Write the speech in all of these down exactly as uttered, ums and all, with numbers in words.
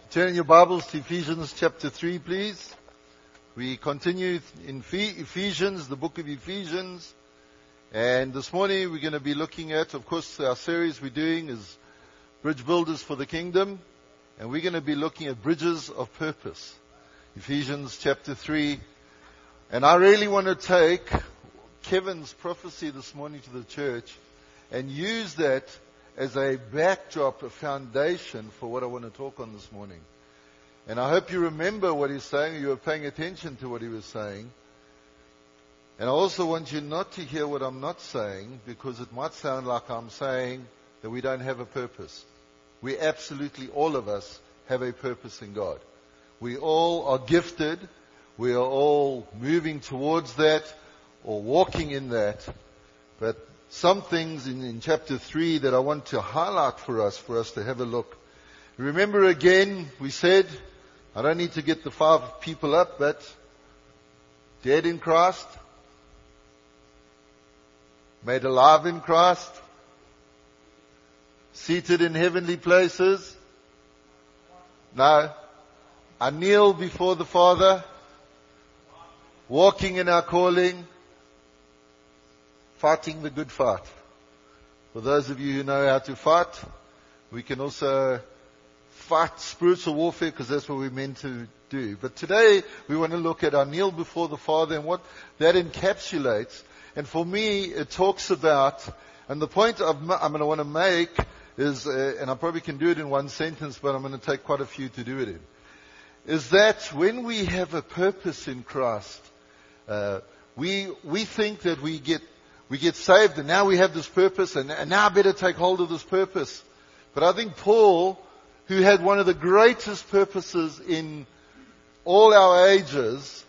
Turn your Bibles to Ephesians chapter three, please. We continue in Ephesians, the book of Ephesians. And this morning we're going to be looking at, of course, our series we're doing is Bridge Builders for the Kingdom. And we're going to be looking at bridges of purpose. Ephesians chapter three. And I really want to take Kevin's prophecy this morning to the church and use that as a backdrop, a foundation for what I want to talk on this morning. And I hope you remember what he's saying, or you were paying attention to what he was saying. And I also want you not to hear what I'm not saying, because it might sound like I'm saying that we don't have a purpose. We absolutely, all of us, have a purpose in God. We all are gifted. We are all moving towards that or walking in that. But some things in, in chapter three that I want to highlight for us, for us to have a look. Remember again, we said, I don't need to get the five people up, but dead in Christ, made alive in Christ, seated in heavenly places. No, I kneel before the Father, walking in our calling, fighting the good fight. For those of you who know how to fight, we can also fight spiritual warfare, because that's what we're meant to do. But today we want to look at our kneel before the Father and what that encapsulates. And for me, it talks about, and the point I'm going to want to make is, uh, and I probably can do it in one sentence, but I'm going to take quite a few to do it in, is that when we have a purpose in Christ, uh, we we think that we get We get saved and now we have this purpose and, and now I better take hold of this purpose. But I think Paul, who had one of the greatest purposes in all our ages,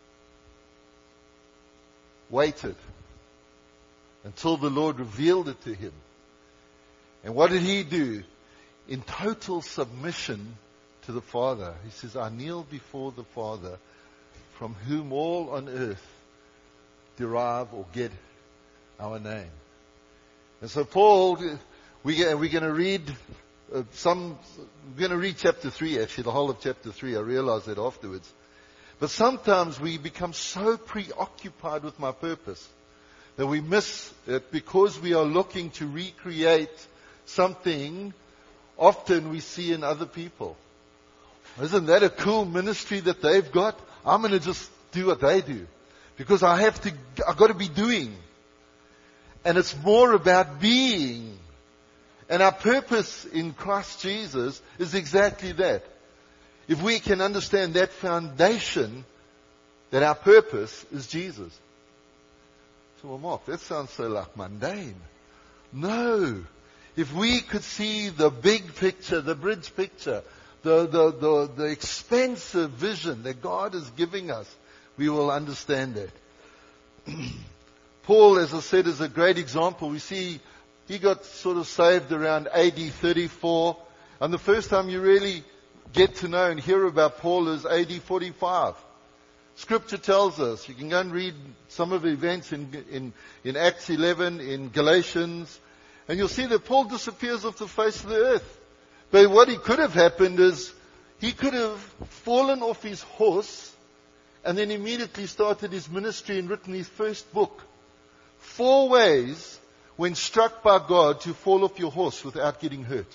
waited until the Lord revealed it to him. And what did he do? In total submission to the Father. He says, I kneel before the Father, from whom all on earth derive or get our name. And so Paul, we, we're going to read uh, some, we're going to read chapter three actually, the whole of chapter three. I realized that afterwards. But sometimes we become so preoccupied with my purpose that we miss it because we are looking to recreate something often we see in other people. Isn't that a cool ministry that they've got? I'm going to just do what they do because I have to, I've got to be doing. And it's more about being. And our purpose in Christ Jesus is exactly that. If we can understand that foundation, that our purpose is Jesus. So, well, Mark, that sounds so like mundane. No. If we could see the big picture, the bridge picture, the, the, the, the expansive vision that God is giving us, we will understand that. Paul, as I said, is a great example. We see he got sort of saved around A D thirty-four. And the first time you really get to know and hear about Paul is A D forty-five. Scripture tells us, you can go and read some of the events in, in, in Acts eleven, in Galatians, and you'll see that Paul disappears off the face of the earth. But what he could have happened is he could have fallen off his horse and then immediately started his ministry and written his first book. Four ways when struck by God to fall off your horse without getting hurt.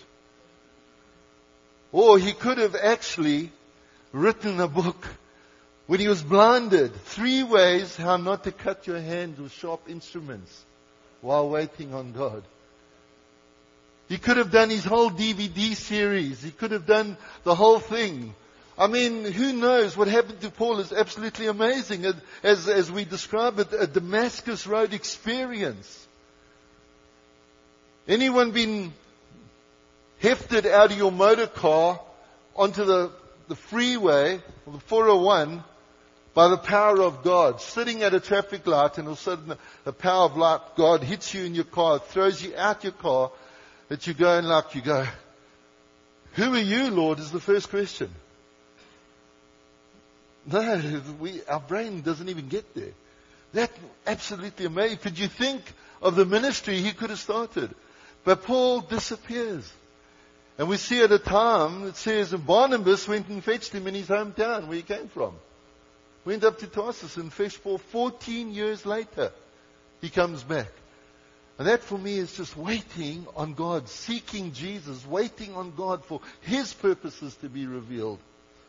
Or he could have actually written a book when he was blinded. Three ways how not to cut your hand with sharp instruments while waiting on God. He could have done his whole D V D series. He could have done the whole thing. I mean, who knows what happened to Paul is absolutely amazing. As, as we describe it, a Damascus Road experience. Anyone been hefted out of your motor car onto the, the freeway, or the four oh one, by the power of God, sitting at a traffic light, and all of a sudden the power of light, God hits you in your car, throws you out your car, that you go and like, you go, who are you, Lord, is the first question. No, we, our brain doesn't even get there. That's absolutely amazing. Could you think of the ministry he could have started? But Paul disappears. And we see at a time, it says, Barnabas went and fetched him in his hometown where he came from. Went up to Tarsus and fetched Paul. fourteen years later, he comes back. And that for me is just waiting on God, seeking Jesus, waiting on God for His purposes to be revealed.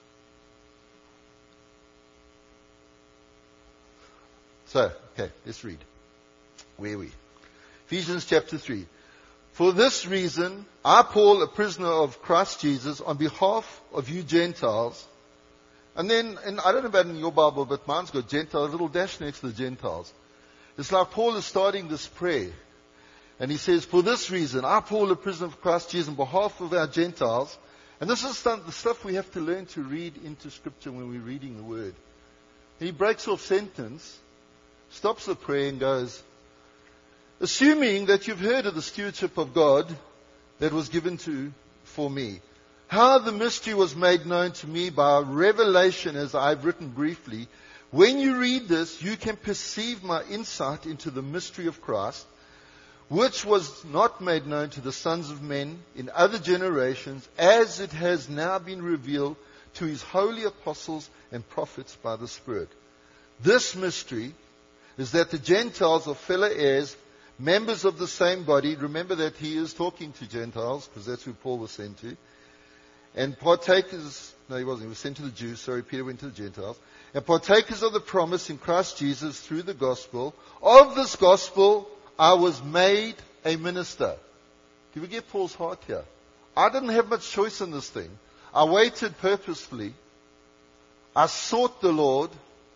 So, okay, let's read. Where are we? Ephesians chapter three. For this reason, I, Paul, a prisoner of Christ Jesus, on behalf of you Gentiles, and then, and I don't know about in your Bible, but mine's got Gentiles, a little dash next to the Gentiles. It's like Paul is starting this prayer. And he says, for this reason, I, Paul, a prisoner of Christ Jesus, on behalf of our Gentiles. And this is the stuff we have to learn to read into Scripture when we're reading the Word. And he breaks off sentence, stops the prayer and goes, assuming that you've heard of the stewardship of God that was given to for me, how the mystery was made known to me by revelation, as I've written briefly. When you read this, you can perceive my insight into the mystery of Christ, which was not made known to the sons of men in other generations, as it has now been revealed to His holy apostles and prophets by the Spirit. This mystery is that the Gentiles are fellow heirs, members of the same body. Remember that he is talking to Gentiles, because that's who Paul was sent to. And partakers, no he wasn't, he was sent to the Jews, sorry, Peter went to the Gentiles. And partakers of the promise in Christ Jesus through the gospel. Of this gospel, I was made a minister. Do we get Paul's heart here? I didn't have much choice in this thing. I waited purposefully. I sought the Lord.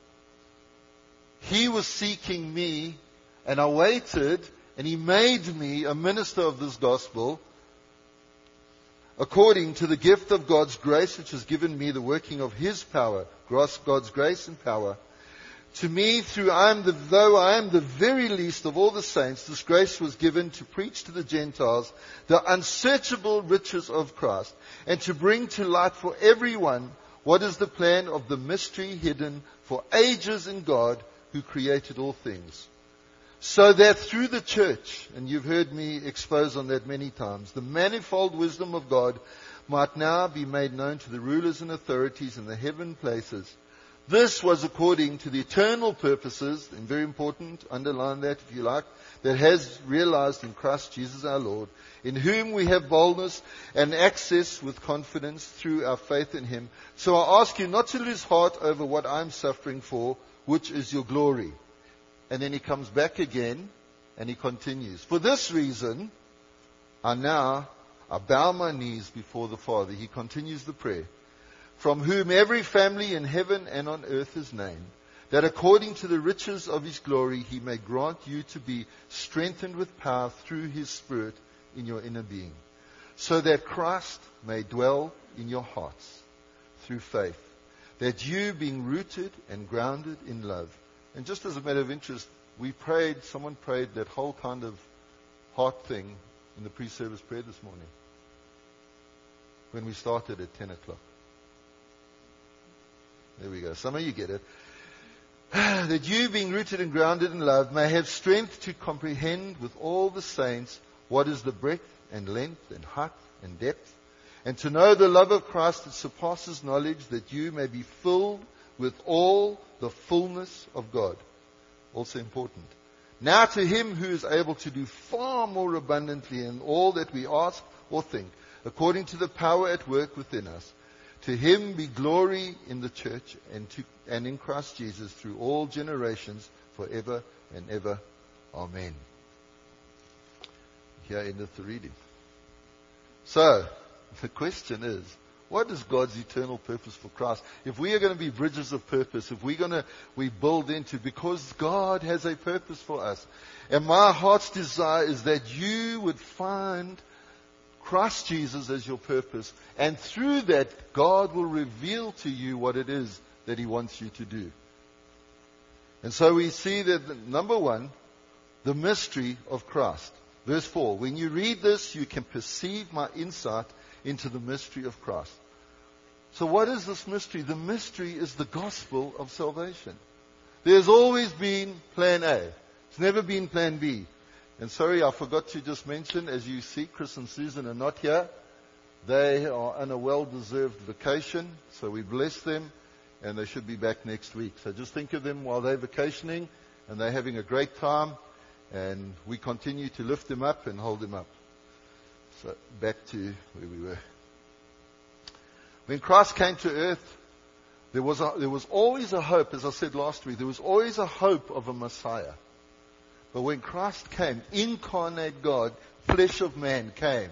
He was seeking me. And I waited, and He made me a minister of this gospel according to the gift of God's grace, which has given me the working of His power, God's grace and power. To me, through I am the, though I am the very least of all the saints, this grace was given to preach to the Gentiles the unsearchable riches of Christ, and to bring to light for everyone what is the plan of the mystery hidden for ages in God, who created all things. So that through the church, and you've heard me expose on that many times, the manifold wisdom of God might now be made known to the rulers and authorities in the heaven places. This was according to the eternal purposes, and very important, underline that if you like, that has realized in Christ Jesus our Lord, in whom we have boldness and access with confidence through our faith in Him. So I ask you not to lose heart over what I'm suffering for, which is your glory. And then he comes back again and he continues. For this reason, I now, I bow my knees before the Father. He continues the prayer. From whom every family in heaven and on earth is named, that according to the riches of His glory, He may grant you to be strengthened with power through His Spirit in your inner being, so that Christ may dwell in your hearts through faith, that you, being rooted and grounded in love. And just as a matter of interest, we prayed, someone prayed that whole kind of heart thing in the pre-service prayer this morning, when we started at ten o'clock. There we go. Some of you get it. That you, being rooted and grounded in love, may have strength to comprehend with all the saints what is the breadth and length and height and depth, and to know the love of Christ that surpasses knowledge, that you may be filled with all the fullness of God. Also important. Now to Him who is able to do far more abundantly in all that we ask or think, according to the power at work within us, to Him be glory in the church and, to, and in Christ Jesus through all generations, forever and ever. Amen. Here endeth the reading. So, the question is, what is God's eternal purpose for Christ? If we are going to be bridges of purpose, if we're going to, we build into, because God has a purpose for us. And my heart's desire is that you would find Christ Jesus as your purpose. And through that, God will reveal to you what it is that He wants you to do. And so we see that, number one, the mystery of Christ. Verse four, when you read this, you can perceive my insight into the mystery of Christ. So what is this mystery? The mystery is the gospel of salvation. There's always been plan A. It's never been plan B. And sorry, I forgot to just mention, as you see, Chris and Susan are not here. They are on a well-deserved vacation, so we bless them, and they should be back next week. So just think of them while they're vacationing, and they're having a great time, and we continue to lift them up and hold them up. So back to where we were. When Christ came to earth, there was a, there was always a hope, as I said last week, there was always a hope of a Messiah. But when Christ came, incarnate God, flesh of man came,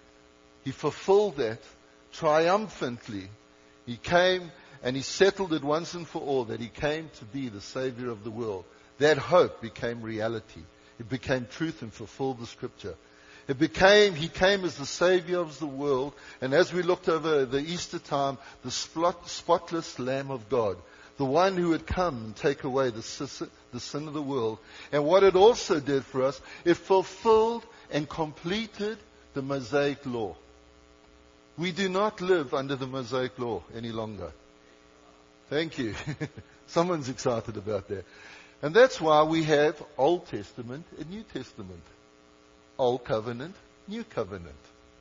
He fulfilled that triumphantly. He came and He settled it once and for all that He came to be the Savior of the world. That hope became reality. It became truth and fulfilled the Scripture. It became, He came as the Savior of the world. And as we looked over the Easter time, the spot, spotless Lamb of God. The one who would come and take away the, the sin of the world. And what it also did for us, it fulfilled and completed the Mosaic law. We do not live under the Mosaic law any longer. Thank you. Someone's excited about that. And that's why we have Old Testament and New Testament. Old Covenant, New Covenant.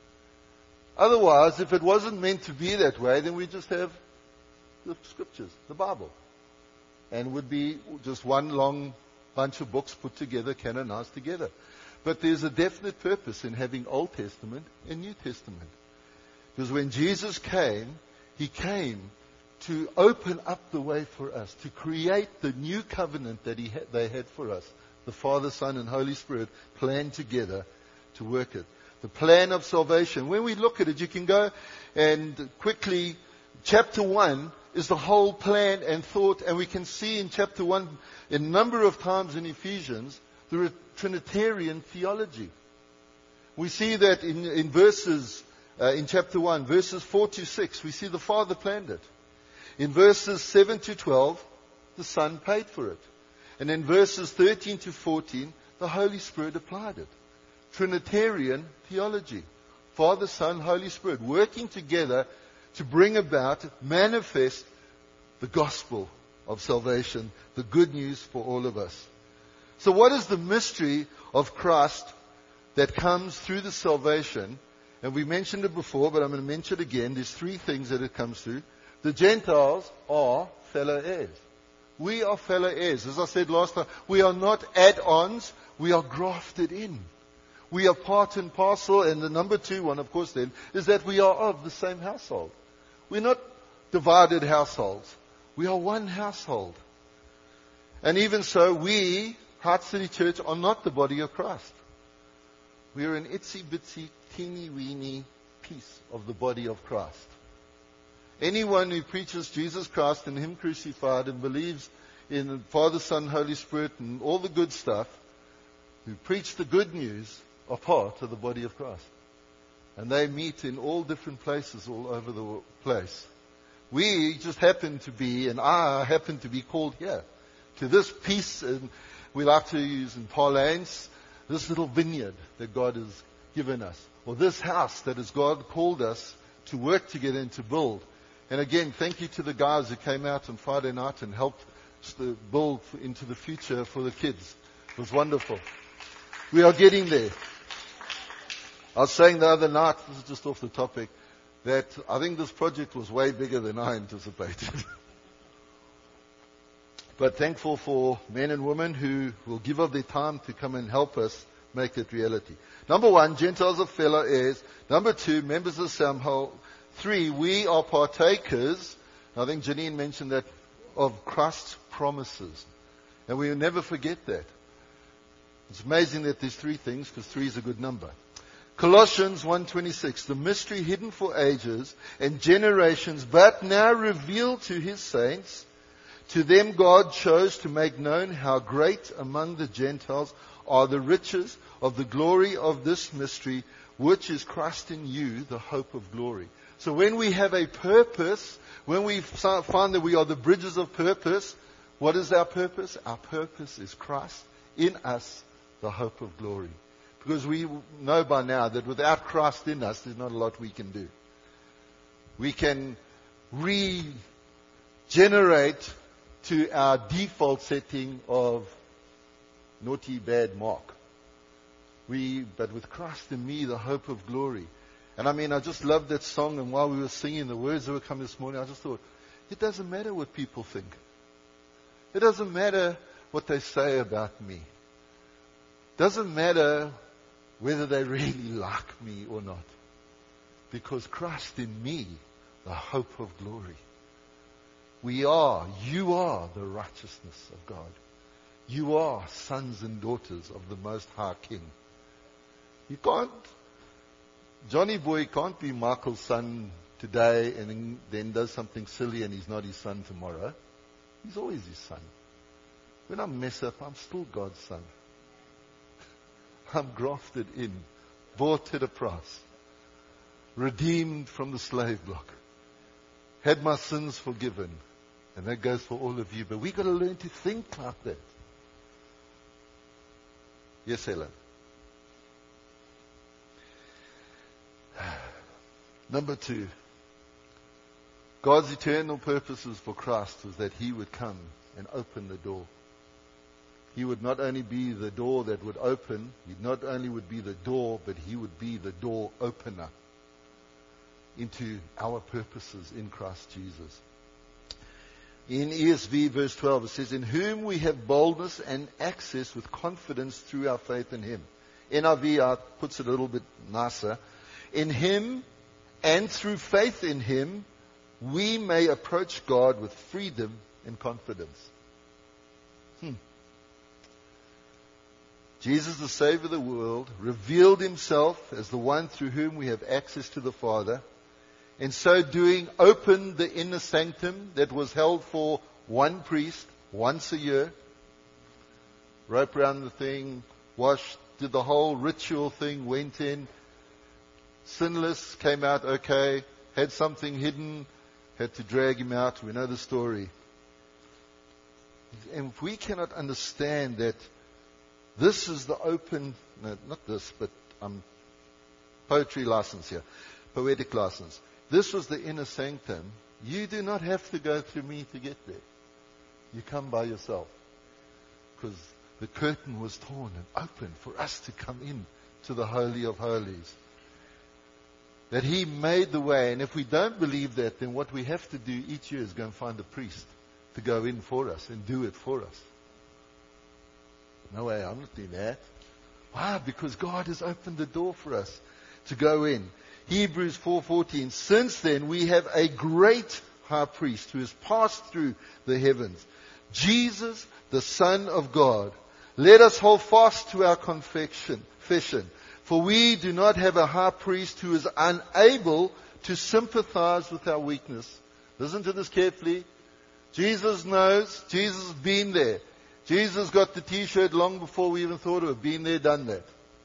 Otherwise, if it wasn't meant to be that way, then we just have the Scriptures, the Bible. And it would be just one long bunch of books put together, canonized together. But there's a definite purpose in having Old Testament and New Testament. Because when Jesus came, He came to open up the way for us, to create the new covenant that he had, they had for us. The Father, Son, and Holy Spirit planned together to work it. The plan of salvation. When we look at it, you can go and quickly, chapter one is the whole plan and thought, and we can see in chapter one, a number of times in Ephesians, the Trinitarian theology. We see that in, in verses, uh, in chapter one, verses four to six, we see the Father planned it. In verses seven to twelve, the Son paid for it. And in verses thirteen to fourteen, the Holy Spirit applied it. Trinitarian theology. Father, Son, Holy Spirit, working together to bring about, manifest the gospel of salvation, the good news for all of us. So what is the mystery of Christ that comes through the salvation? And we mentioned it before, but I'm going to mention it again. There's three things that it comes through. The Gentiles are fellow heirs. We are fellow heirs. As I said last time, we are not add-ons. We are grafted in. We are part and parcel. And the number two one, of course, then, is that we are of the same household. We're not divided households. We are one household. And even so, we, Heart City Church, are not the body of Christ. We are an itsy-bitsy, teeny-weeny piece of the body of Christ. Anyone who preaches Jesus Christ and Him crucified and believes in the Father, Son, Holy Spirit and all the good stuff, who preach the good news, are part of the body of Christ. And they meet in all different places all over the place. We just happen to be, and I happen to be called here, to this piece, and we like to use in parlance, this little vineyard that God has given us, or this house that has God called us to work together and to build. And again, thank you to the guys who came out on Friday night and helped build into the future for the kids. It was wonderful. We are getting there. I was saying the other night, this is just off the topic, that I think this project was way bigger than I anticipated. But thankful for men and women who will give up their time to come and help us make it reality. Number one, Gentiles are fellow heirs. Number two, members of the same whole. Three, we are partakers, I think Janine mentioned that, of Christ's promises. And we will never forget that. It's amazing that there's three things, because three is a good number. Colossians one twenty-six, the mystery hidden for ages and generations, but now revealed to His saints. To them God chose to make known how great among the Gentiles are the riches of the glory of this mystery, which is Christ in you, the hope of glory. So when we have a purpose, when we find that we are the bridges of purpose, what is our purpose? Our purpose is Christ in us, the hope of glory. Because we know by now that without Christ in us, there's not a lot we can do. We can regenerate to our default setting of naughty, bad mark. We, but with Christ in me, the hope of glory. And I mean, I just loved that song, and while we were singing, the words that were coming this morning, I just thought, it doesn't matter what people think. It doesn't matter what they say about me. It doesn't matter whether they really like me or not. Because Christ in me, the hope of glory. We are, you are the righteousness of God. You are sons and daughters of the Most High King. You can't, Johnny Boy can't be Michael's son today and then does something silly and he's not his son tomorrow. He's always his son. When I mess up, I'm still God's son. I'm grafted in, bought at a price, redeemed from the slave block, had my sins forgiven. And that goes for all of you. But we've got to learn to think like that. Yes, Helen. Number two. God's eternal purposes for Christ was that He would come and open the door. He would not only be the door that would open, He not only would be the door, but He would be the door opener into our purposes in Christ Jesus. In E S V verse twelve it says, in whom we have boldness and access with confidence through our faith in Him. N I V uh, puts it a little bit nicer. In Him and through faith in Him, we may approach God with freedom and confidence. Hmm. Jesus, the Savior of the world, revealed Himself as the one through whom we have access to the Father. In so doing, opened the inner sanctum that was held for one priest once a year. Rope around the thing, washed, did the whole ritual thing, went in. Sinless, came out okay, had something hidden, had to drag him out. We know the story. And if we cannot understand that this is the open, no, not this, but um, poetry license here, poetic license. This was the inner sanctum. You do not have to go through me to get there. You come by yourself. Because the curtain was torn and opened for us to come in to the Holy of Holies. That He made the way. And if we don't believe that, then what we have to do each year is go and find a priest to go in for us and do it for us. No way, I'm not doing that. Why? Because God has opened the door for us to go in. Hebrews four fourteen, since then we have a great high priest who has passed through the heavens, Jesus, the Son of God. Let us hold fast to our confession, for we do not have a high priest who is unable to sympathize with our weakness. Listen to this carefully. Jesus knows, Jesus has been there. Jesus got the t-shirt long before we even thought of it. Been there, done that.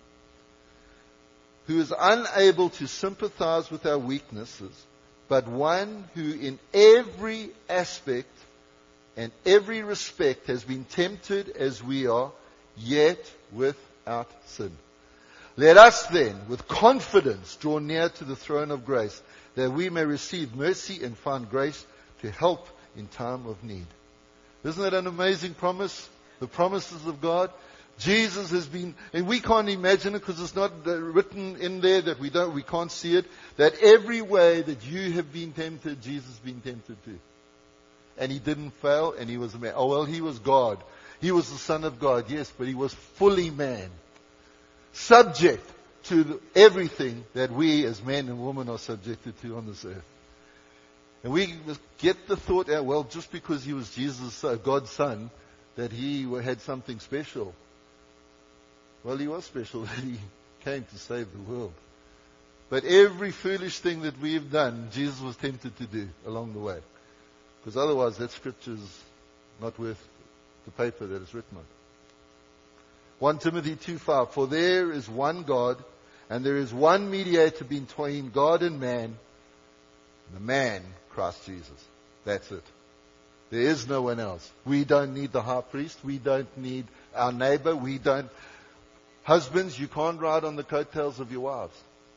Who is unable to sympathize with our weaknesses, but one who in every aspect and every respect has been tempted as we are, yet without sin. Let us then, with confidence, draw near to the throne of grace, that we may receive mercy and find grace to help in time of need. Isn't that an amazing promise? The promises of God. Jesus has been, and we can't imagine it because it's not written in there that we don't, we can't see it, that every way that you have been tempted, Jesus has been tempted too. And He didn't fail, and He was a man. Oh, well, He was God. He was the Son of God, yes, but He was fully man. Subject to everything that we as men and women are subjected to on this earth. And we get the thought out, well, just because He was Jesus, God's Son, that He had something special. Well, He was special that He came to save the world. But every foolish thing that we've done, Jesus was tempted to do along the way. Because otherwise that scripture is not worth the paper that it's written on. First Timothy two five, for there is one God, and there is one mediator between God and man, the man, Christ Jesus. That's it. There is no one else. We don't need the high priest. We don't need our neighbor. We don't. Husbands, you can't ride on the coattails of your wives.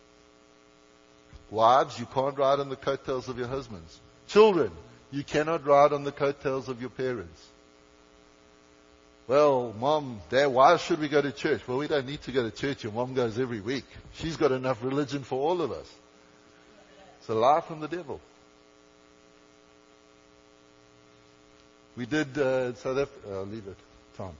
Wives, you can't ride on the coattails of your husbands. Children, you cannot ride on the coattails of your parents. Well, Mom, Dad, why should we go to church? Well, we don't need to go to church. Your mom goes every week. She's got enough religion for all of us. It's a lie from the devil. We did uh, South Africa. I'll leave it, Tom.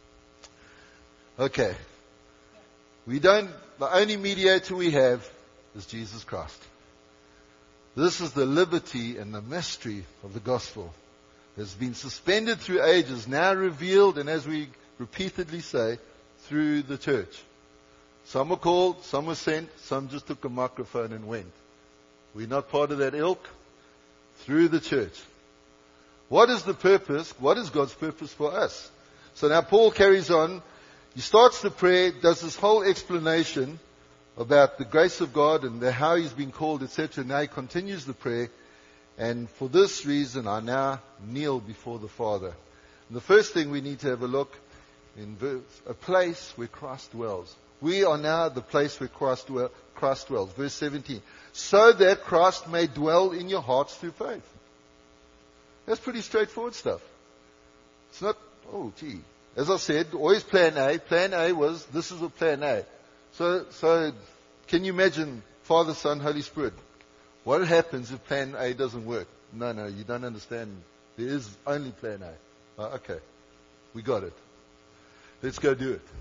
Okay. We don't, the only mediator we have is Jesus Christ. This is the liberty and the mystery of the gospel. It's been suspended through ages, now revealed, and as we repeatedly say, through the church. Some were called, some were sent, some just took a microphone and went. We're not part of that ilk. Through the church. What is the purpose? What is God's purpose for us? So now Paul carries on. He starts the prayer, does this whole explanation about the grace of God and the, how he's been called, et cetera. Now he continues the prayer. And for this reason, I now kneel before the Father. And the first thing we need to have a look in verse, a place where Christ dwells. We are now the place where Christ, dwell, Christ dwells. Verse seventeen. So that Christ may dwell in your hearts through faith. That's pretty straightforward stuff. It's not, oh gee. As I said, always plan A. Plan A was, this is a plan A. So, so, can you imagine Father, Son, Holy Spirit? What happens if plan A doesn't work? No, no, you don't understand. There is only plan A. Uh, okay. We got it. Let's go do it.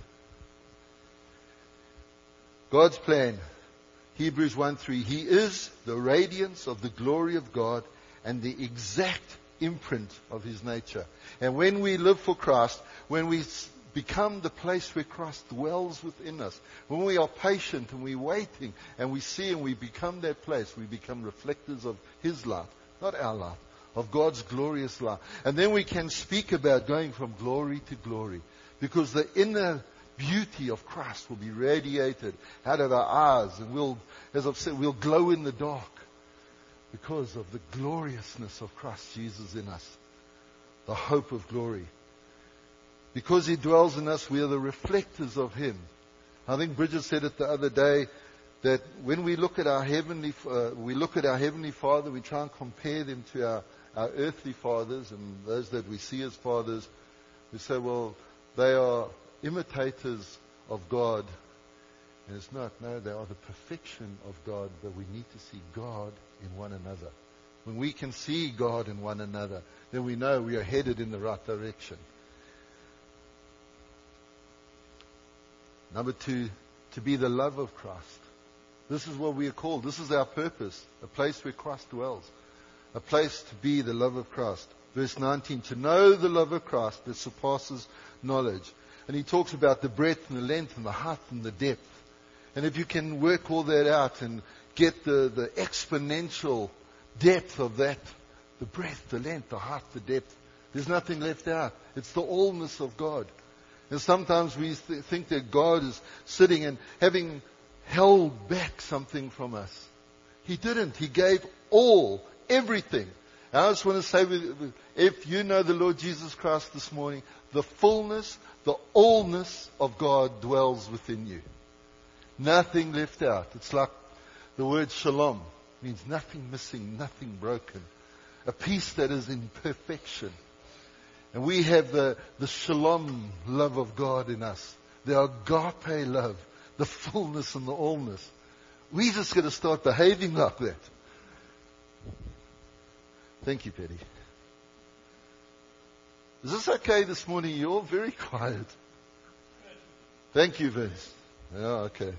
God's plan. Hebrews one three. He is the radiance of the glory of God and the exact imprint of His nature. And when we live for Christ, when we become the place where Christ dwells within us, when we are patient and we're waiting and we see and we become that place, we become reflectors of His light, not our light, of God's glorious light. And then we can speak about going from glory to glory, because the inner beauty of Christ will be radiated out of our eyes, and we'll, as I've said, we'll glow in the dark because of the gloriousness of Christ Jesus in us, the hope of glory. Because He dwells in us, we are the reflectors of Him. I think Bridget said it the other day, that when we look at our heavenly, uh, we look at our heavenly Father, we try and compare them to our, our earthly fathers and those that we see as fathers. We say, well, they are imitators of God. And it's not. No, they are the perfection of God, but we need to see God in one another. When we can see God in one another, then we know we are headed in the right direction. Number two, to be the love of Christ. This is what we are called. This is our purpose. A place where Christ dwells. A place to be the love of Christ. Verse nineteen, to know the love of Christ that surpasses knowledge. And he talks about the breadth and the length and the height and the depth. And if you can work all that out and get the, the exponential depth of that, the breadth, the length, the height, the depth, there's nothing left out. It's the allness of God. And sometimes we th- think that God is sitting and having held back something from us. He didn't. He gave all, everything. And I just want to say, if you know the Lord Jesus Christ this morning, the fullness, the allness of God dwells within you. Nothing left out. It's like the word shalom. It means nothing missing, nothing broken. A peace that is in perfection. And we have the, the shalom love of God in us. The agape love. The fullness and the allness. We just got to start behaving like that. Thank you, Betty. Is this okay this morning? You're all very quiet. Thank you, Vince. Yeah, okay.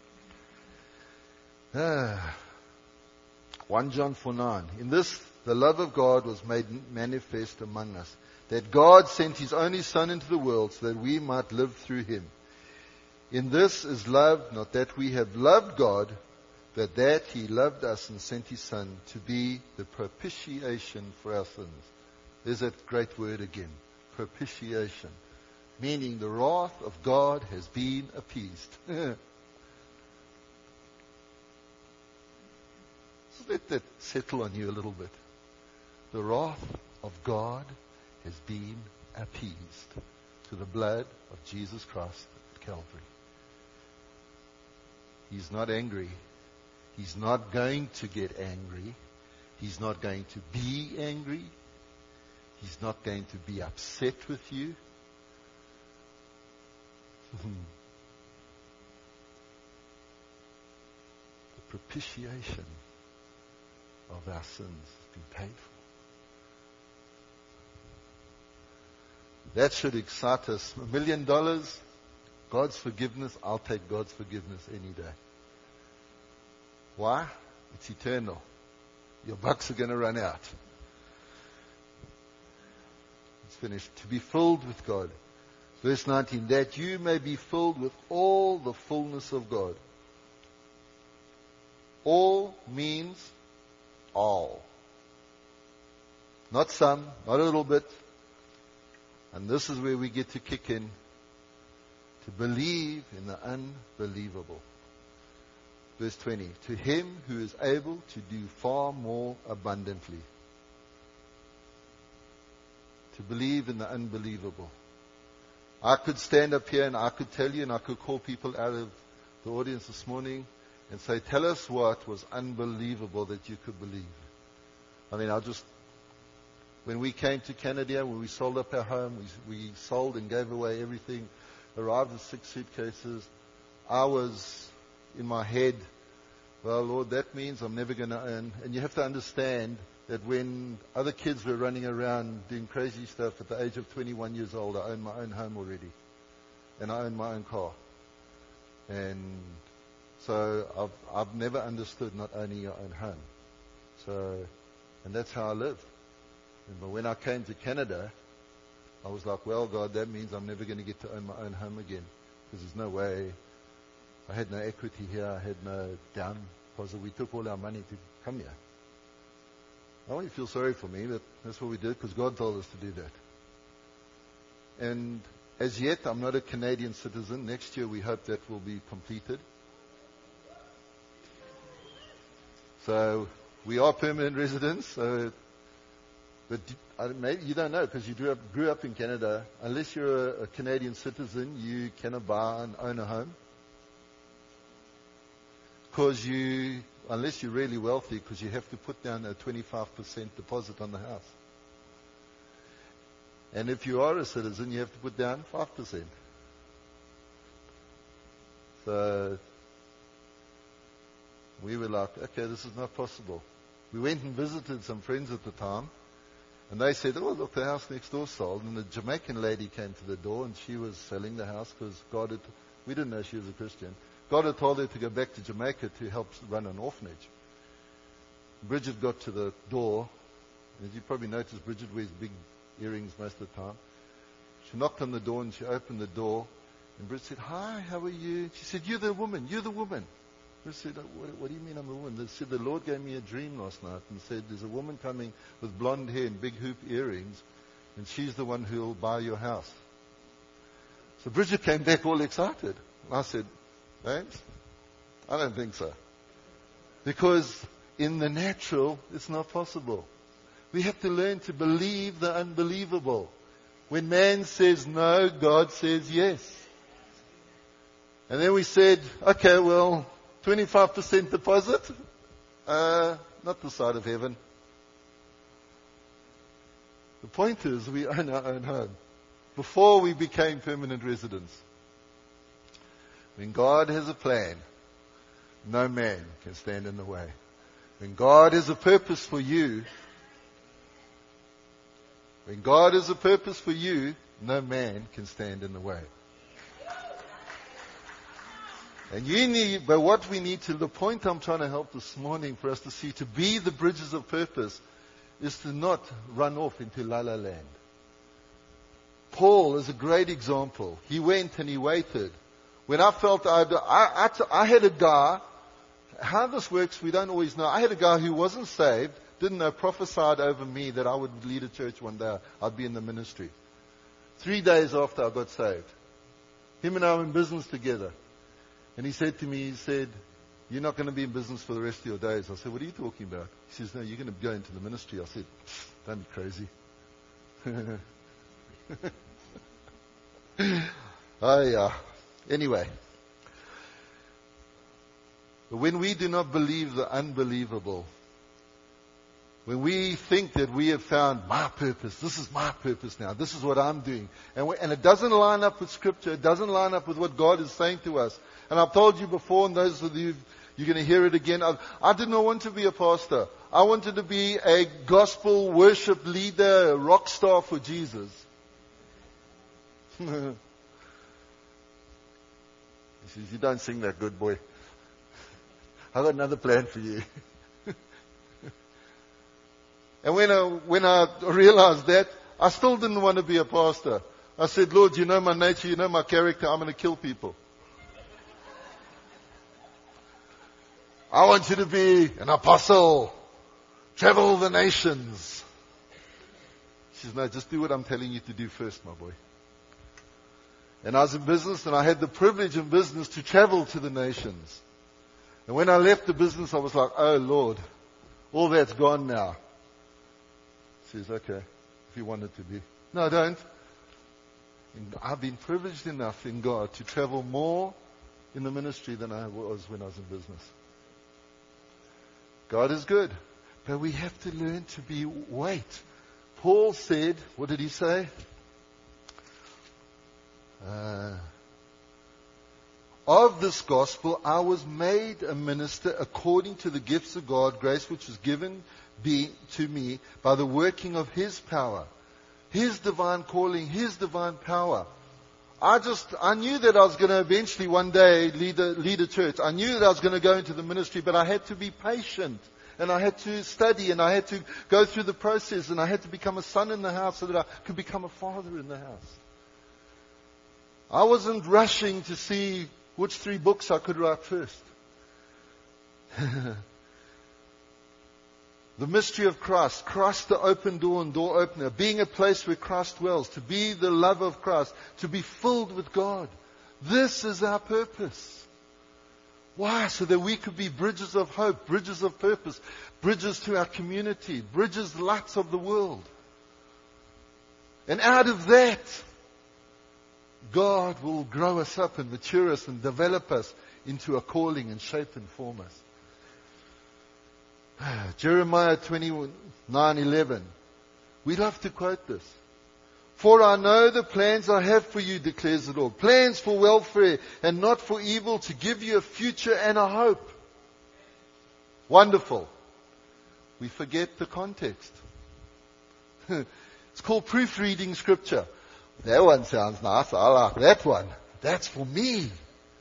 Ah. First John four nine. In this, the love of God was made manifest among us, that God sent His only Son into the world so that we might live through Him. In this is love, not that we have loved God, but that He loved us and sent His Son to be the propitiation for our sins. There's that great word again. Propitiation. Meaning the wrath of God has been appeased. So let that settle on you a little bit. The wrath of God has been appeased to the blood of Jesus Christ at Calvary. He's not angry. He's not going to get angry. He's not going to be angry. He's not going to be upset with you. The propitiation. of our sins has been paid for. That should excite us. A million dollars, God's forgiveness, I'll take God's forgiveness any day. Why? It's eternal. Your bucks are going to run out. It's finished. To be filled with God. Verse nineteen, that you may be filled with all the fullness of God. All means all. Not some, not a little bit. And this is where we get to kick in. To believe in the unbelievable. Verse twenty, to him who is able to do far more abundantly. To believe in the unbelievable. I could stand up here and I could tell you and I could call people out of the audience this morning and say, tell us what was unbelievable that you could believe. I mean, I just, when we came to Canada, when we sold up our home, we, we sold and gave away everything, arrived with six suitcases. I was in my head, well, Lord, that means I'm never going to earn. And you have to understand that when other kids were running around doing crazy stuff at the age of twenty-one years old, I owned my own home already. And I owned my own car. And so I've, I've never understood not owning your own home. So, and that's how I live. And but when I came to Canada, I was like, well, God, that means I'm never going to get to own my own home again. Because there's no way. I had no equity here. I had no down deposit. We took all our money to come here. I want you to feel sorry for me, but that's what we did because God told us to do that. And as yet, I'm not a Canadian citizen. Next year, we hope that will be completed. So we are permanent residents. So, but maybe you don't know because you grew up, grew up in Canada. Unless you're a, a Canadian citizen, you cannot buy and own a home. Because you, unless you're really wealthy, because you have to put down a twenty-five percent deposit on the house. And if you are a citizen, you have to put down five percent. So we were like, okay, this is not possible. We went and visited some friends at the time, and they said, oh, look, the house next door sold. And the Jamaican lady came to the door, and she was selling the house because God had, we didn't know she was a Christian. God had told her to go back to Jamaica to help run an orphanage. Bridget got to the door. As you probably noticed, Bridget wears big earrings most of the time. She knocked on the door and she opened the door. And Bridget said, hi, how are you? She said, you're the woman, you're the woman. Bridget said, what, what do you mean I'm a woman? They said, the Lord gave me a dream last night and said, there's a woman coming with blonde hair and big hoop earrings, and she's the one who will buy your house. So Bridget came back all excited. And I said, James, I don't think so. Because in the natural, it's not possible. We have to learn to believe the unbelievable. When man says no, God says yes. And then we said, okay, well, twenty-five percent deposit? Uh, not the side of heaven. The point is, we own our own home. Before we became permanent residents. When God has a plan, no man can stand in the way. When God has a purpose for you, when God has a purpose for you, no man can stand in the way. And you need, but what we need to, the point I'm trying to help this morning for us to see, to be the bridges of purpose, is to not run off into la la land. Paul is a great example. He went and he waited. When I felt I, I, I, I had a guy, how this works we don't always know. I had a guy who wasn't saved, didn't know, prophesied over me that I would lead a church one day. I'd be in the ministry. Three days after I got saved. Him and I were in business together. And he said to me, he said, you're not going to be in business for the rest of your days. I said, what are you talking about? He says, no, you're going to go into the ministry. I said, don't be crazy. oh yeah. Anyway. But when we do not believe the unbelievable, when we think that we have found my purpose, this is my purpose now, this is what I'm doing, and, we, and it doesn't line up with Scripture, it doesn't line up with what God is saying to us. And I've told you before, and those of you, You're going to hear it again. I, I did not want to be a pastor. I wanted to be a gospel worship leader, a rock star for Jesus. He says, you don't sing that good, boy. I've got another plan for you. And when I, when I realized that, I still didn't want to be a pastor. I said, Lord, you know my nature, you know my character, I'm going to kill people. I want you to be an apostle, travel the nations. She says, no, just do what I'm telling you to do first, my boy. And I was in business, and I had the privilege in business to travel to the nations. And when I left the business, I was like, oh Lord, all that's gone now. She says, okay, if you want it to be. No, I don't. And I've been privileged enough in God to travel more in the ministry than I was when I was in business. God is good, but we have to learn to be wait. Paul said, what did he say? Uh, of this gospel, I was made a minister according to the gifts of God, grace which was given be, to me by the working of His power. His divine calling, His divine power. I just, I knew that I was going to eventually one day lead a, lead a church. I knew that I was going to go into the ministry, but I had to be patient. And I had to study, and I had to go through the process, and I had to become a son in the house so that I could become a father in the house. I wasn't rushing to see which three books I could write first. The mystery of Christ, Christ the open door and door opener, being a place where Christ dwells, to be the love of Christ, to be filled with God. This is our purpose. Why? So that we could be bridges of hope, bridges of purpose, bridges to our community, bridges, lights of the world. And out of that, God will grow us up and mature us and develop us into a calling and shape and form us. Jeremiah twenty-nine eleven. We love to quote this. For I know the plans I have for you, declares the Lord. Plans for welfare and not for evil, to give you a future and a hope. Wonderful. We forget the context. It's called proofreading scripture. That one sounds nice. I like that one. That's for me.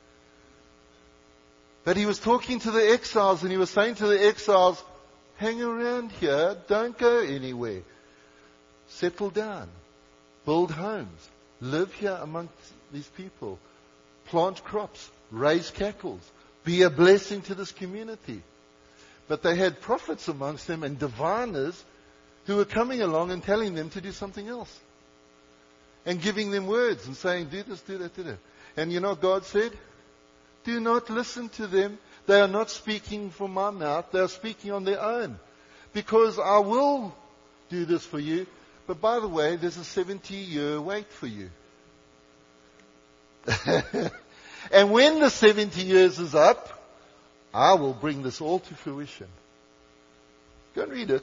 But he was talking to the exiles, and he was saying to the exiles, hang around here. Don't go anywhere. Settle down. Build homes. Live here amongst these people. Plant crops. Raise cattle. Be a blessing to this community. But they had prophets amongst them and diviners who were coming along and telling them to do something else. And giving them words and saying, do this, do that, do that. And you know what God said? Do not listen to them. They are not speaking from my mouth. They are speaking on their own. Because I will do this for you. But by the way, there's a seventy-year wait for you. And when the seventy years is up, I will bring this all to fruition. Go and read it.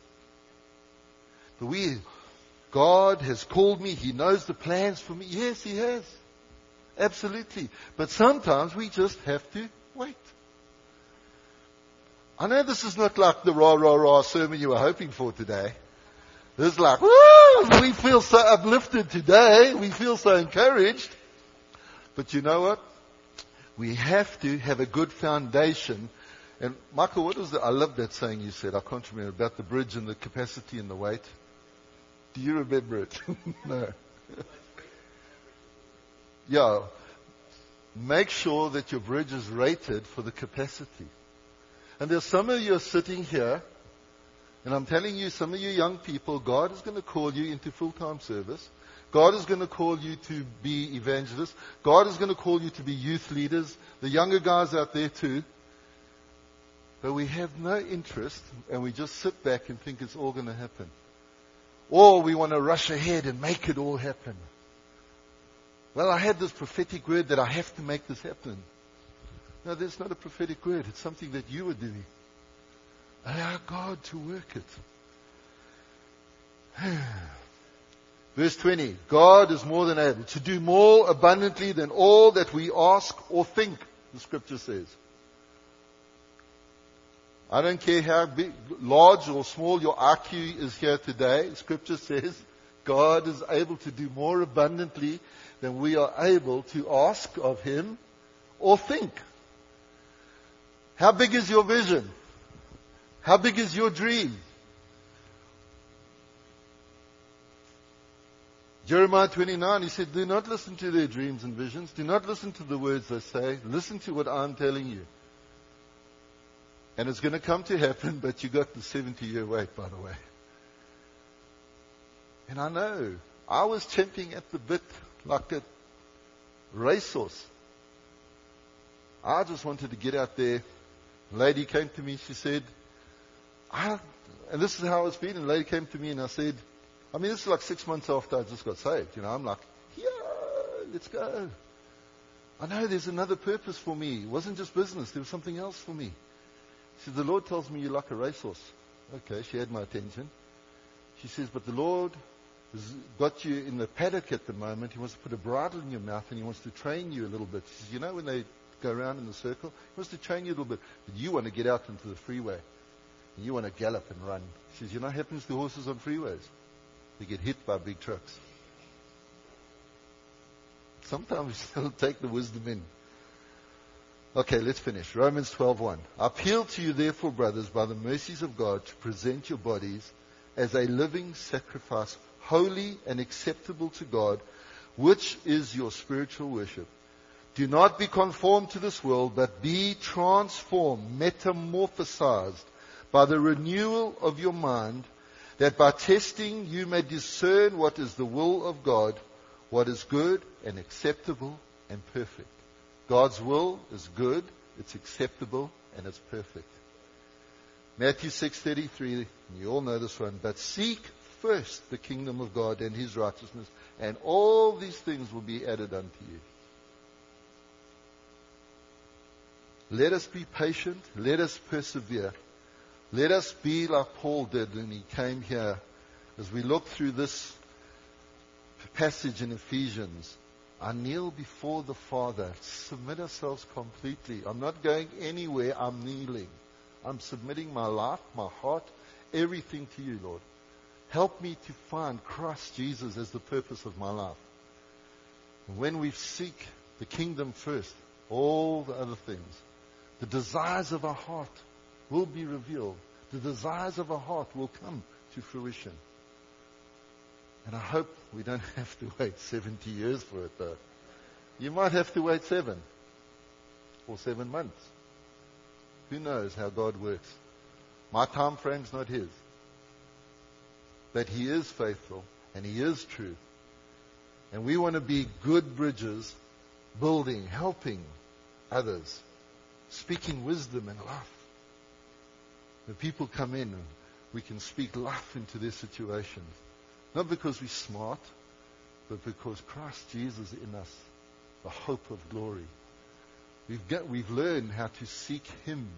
But we, God has called me. He knows the plans for me. Yes, He has. Absolutely. But sometimes we just have to wait. I know this is not like the rah, rah, rah sermon you were hoping for today. This is like, woo, we feel so uplifted today. We feel so encouraged. But you know what? We have to have a good foundation. And Michael, what was the, I love that saying you said. I can't remember, about the bridge and the capacity and the weight. Do you remember it? No. Yeah. Make sure that your bridge is rated for the capacity. And there's some of you are sitting here, and I'm telling you, some of you young people, God is going to call you into full-time service. God is going to call you to be evangelists. God is going to call you to be youth leaders. The younger guys out there too. But we have no interest, and we just sit back and think it's all going to happen. Or we want to rush ahead and make it all happen. Well, I had this prophetic word that I have to make this happen. No, that's not a prophetic word. It's something that you are doing. Allow God to work it. Verse twenty. God is more than able to do more abundantly than all that we ask or think, the scripture says. I don't care how big, large or small your I Q is here today. Scripture says God is able to do more abundantly than we are able to ask of Him or think. How big is your vision? How big is your dream? Jeremiah twenty-nine, he said, do not listen to their dreams and visions. Do not listen to the words they say. Listen to what I'm telling you. And it's going to come to happen, but you got the seventy-year wait, by the way. And I know, I was champing at the bit like a racehorse. I just wanted to get out there. A lady came to me, she said, I, and this is how I was feeling. A lady came to me and I said, I mean, this is like six months after I just got saved. You know, I'm like, yeah, let's go. I know there's another purpose for me. It wasn't just business. There was something else for me. She said, the Lord tells me you're like a racehorse. Okay, she had my attention. She says, but the Lord has got you in the paddock at the moment. He wants to put a bridle in your mouth and He wants to train you a little bit. She says, you know when they go around in the circle? He wants to train you a little bit. But you want to get out into the freeway. And you want to gallop and run. She says, you know what happens to horses on freeways? They get hit by big trucks. Sometimes we still take the wisdom in. Okay, let's finish. Romans twelve one. I appeal to you therefore, brothers, by the mercies of God, to present your bodies as a living sacrifice, holy and acceptable to God, which is your spiritual worship. Do not be conformed to this world, but be transformed, metamorphosized by the renewal of your mind, that by testing you may discern what is the will of God, what is good and acceptable and perfect. God's will is good, it's acceptable, and it's perfect. Matthew six thirty-three, you all know this one, but seek first the kingdom of God and His righteousness, and all these things will be added unto you. Let us be patient, let us persevere. Let us be like Paul did when he came here. As we look through this passage in Ephesians, I kneel before the Father, submit ourselves completely. I'm not going anywhere, I'm kneeling. I'm submitting my life, my heart, everything to you, Lord. Help me to find Christ Jesus as the purpose of my life. And when we seek the kingdom first, all the other things, the desires of our heart will be revealed. The desires of our heart will come to fruition. And I hope we don't have to wait seventy years for it, though. You might have to wait seven or seven months. Who knows how God works? My time frame's not His. But He is faithful and He is true. And we want to be good bridges, building, helping others, speaking wisdom and life. When people come in, and we can speak life into their situations. Not because we're smart, but because Christ Jesus in us, the hope of glory. We've got, we've learned how to seek Him.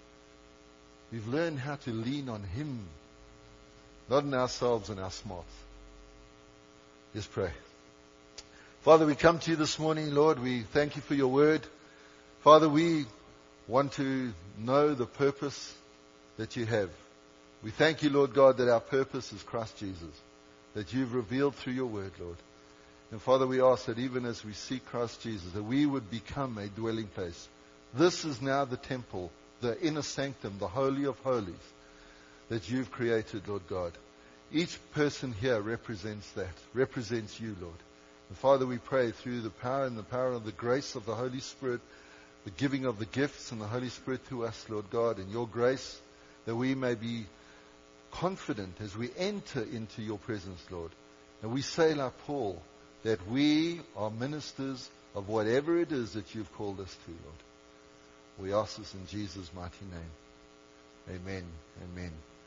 We've learned how to lean on Him, not in ourselves and our smarts. Let's pray. Father, we come to you this morning, Lord. We thank you for your word. Father, we want to know the purpose that you have. We thank you, Lord God, that our purpose is Christ Jesus, that you've revealed through your word, Lord. And Father, we ask that even as we seek Christ Jesus, that we would become a dwelling place. This is now the temple, the inner sanctum, the holy of holies that you've created, Lord God. Each person here represents that, represents you, Lord. And Father, we pray through the power and the power of the grace of the Holy Spirit, the giving of the gifts and the Holy Spirit to us, Lord God, and your grace, that we may be confident as we enter into your presence, Lord. And we say like Paul, that we are ministers of whatever it is that you've called us to, Lord. We ask this in Jesus' mighty name. Amen. Amen.